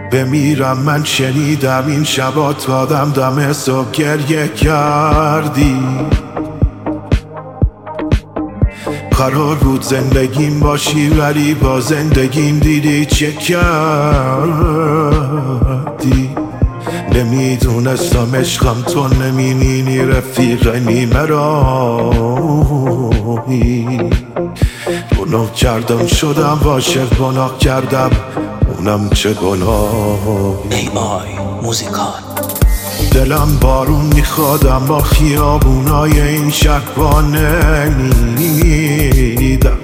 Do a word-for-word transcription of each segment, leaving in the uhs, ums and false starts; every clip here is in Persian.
بمیرم من شنیدم این شبا تا دم دم صبح گریه کردی. قرار بود زندگیم باشی ولی با زندگیم دیدی چه کردی. نمیدونستم عشقم تو نمیبینی رفیق نیمه راهی. گناه کردم شدم عاشق گناه کردم اونم چه گناهی. ای آی موزیکال. دلم بارون میخوادم با خیابونای این شهر با نمیدم.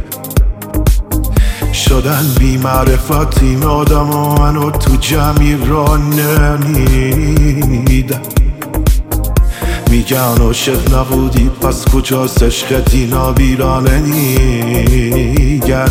شدن بی معرفت این آدم و منو تو جمعی را نمیدم. میگن عاشق نبودی پس کجاست عشقت اینا بیرانه نیگن.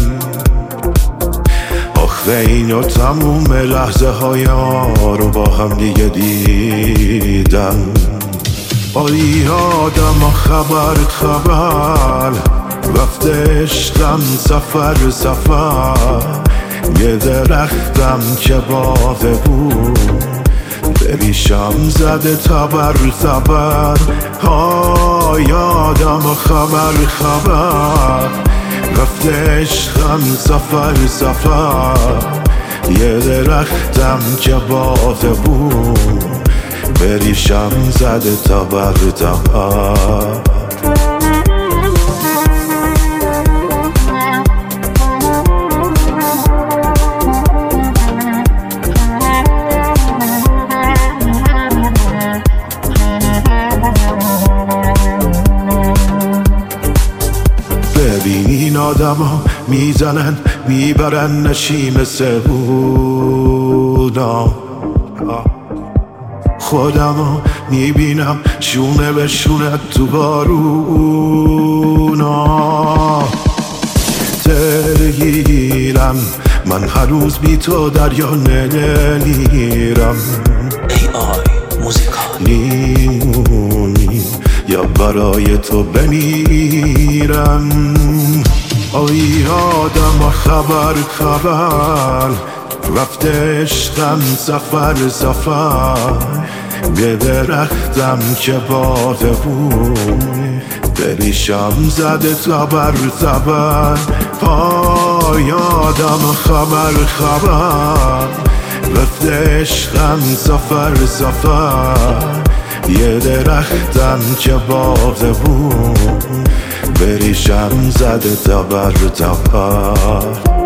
آخه اینو تموم لحظه های ما رو با هم دیگه دیدم. آی آدم خبر خبر رفته عشقم سفر سفر. یه درختم که باغ بود بریشم زده تبر تبر. آی آدم خبر خبر رفته عشقم سفر سفر. یه درختم که باغ بود بریشم زده تبر تبر. ببین این آدم ها میزنن میبرن نشیم سبونا. خودم ها میبینم شونه به شونه تو بارونا. ترگیرم من هر روز بی تو دریا نمیرم. ای آی موزیکال. نیمونی یا برای تو بمیرم. آی آدم خبر خبر رفته عشقم سفر سفر. یه درختم که باغ بود بریشم زده تبر تبر. آی آدم خبر خبر رفته عشقم سفر سفر. یه درختم که باغ بود بریشم زده تبر تبر.